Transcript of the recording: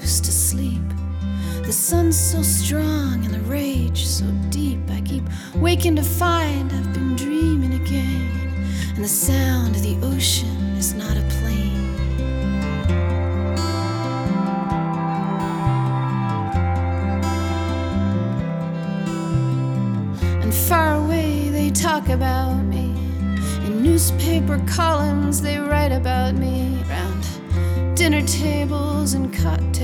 used to sleep. The sun's so strong and the rage so deep. I keep waking to find I've been dreaming again, and the sound of the ocean is not a plane. And far away they talk about me, in newspaper columns they write about me, around dinner tables and cocktails.